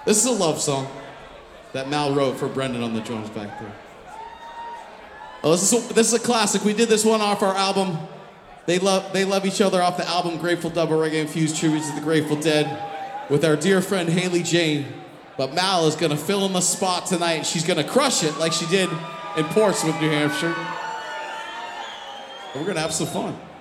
This is a love song that Mal wrote for Brendan on the drums back there. Oh, this is a classic. We did this one off our album. They love each other off the album Grateful Double Reggae Infused Tributes to the Grateful Dead with our dear friend Haley Jane. But Mal is gonna fill in the spot tonight. She's gonna crush it like she did in Portsmouth, New Hampshire. And we're gonna have some fun.